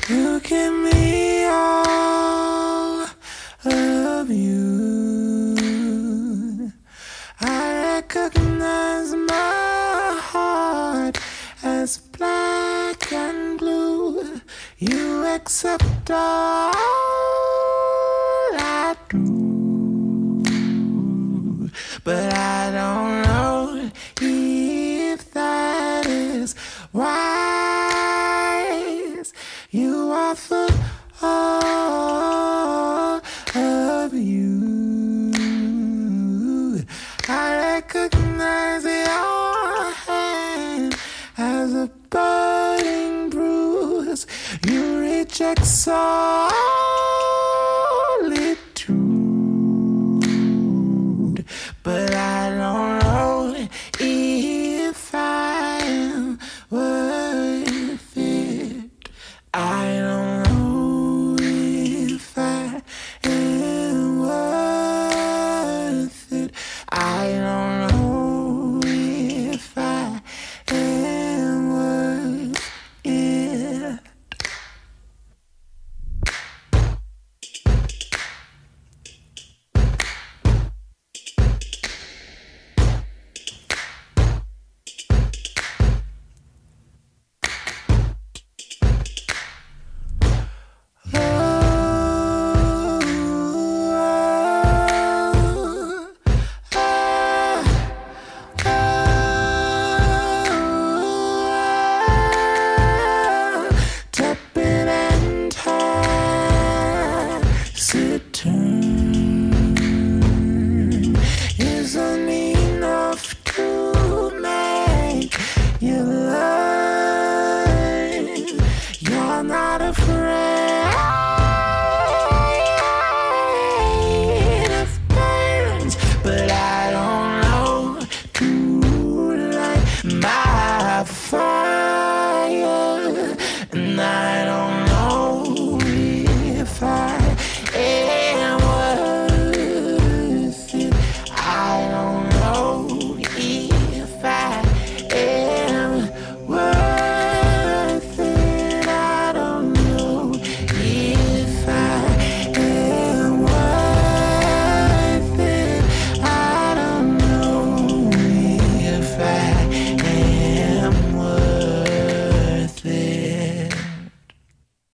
You give me all of you. I recognize my heart as black and blue. You accept all I do, but I don't know if that is wise. You offer all of you. I recognize your hand as a burning bruise. You reject all